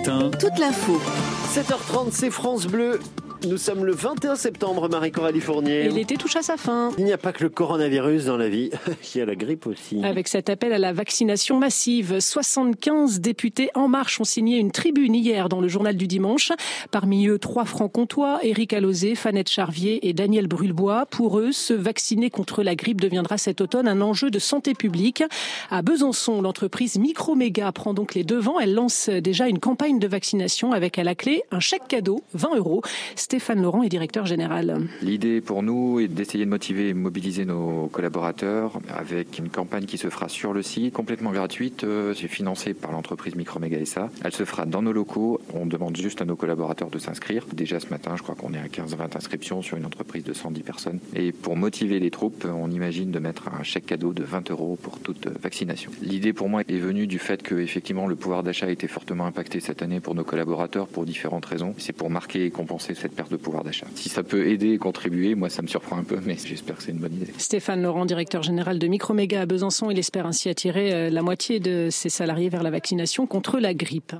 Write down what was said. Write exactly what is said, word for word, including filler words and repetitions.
matin. Toute l'info. sept heures trente, c'est France Bleu. Nous sommes le vingt et un septembre, Marie-Coralie Fournier. Et l'été touche à sa fin. Il n'y a pas que le coronavirus dans la vie, il y a la grippe aussi. Avec cet appel à la vaccination massive, soixante-quinze députés En Marche ont signé une tribune hier dans le journal du dimanche. Parmi eux, trois francs-comtois, Éric Alauzet, Fanette Charvier et Daniel Brulebois. Pour eux, se vacciner contre la grippe deviendra cet automne un enjeu de santé publique. À Besançon, l'entreprise Microméga prend donc les devants. Elle lance déjà une campagne de vaccination avec à la clé un chèque cadeau, vingt euros. Stéphane Laurent est directeur général. L'idée pour nous est d'essayer de motiver et mobiliser nos collaborateurs avec une campagne qui se fera sur le site, complètement gratuite. C'est financé par l'entreprise Microméga S A. Elle se fera dans nos locaux. On demande juste à nos collaborateurs de s'inscrire. Déjà ce matin, je crois qu'on est à quinze à vingt inscriptions sur une entreprise de cent dix personnes. Et pour motiver les troupes, on imagine de mettre un chèque cadeau de vingt euros pour toute vaccination. L'idée pour moi est venue du fait que effectivement le pouvoir d'achat a été fortement impacté cette année pour nos collaborateurs pour différentes raisons. C'est pour marquer et compenser cette perte de pouvoir d'achat. Si ça peut aider et contribuer, moi ça me surprend un peu, mais j'espère que c'est une bonne idée. Stéphane Laurent, directeur général de Microméga à Besançon, il espère ainsi attirer la moitié de ses salariés vers la vaccination contre la grippe.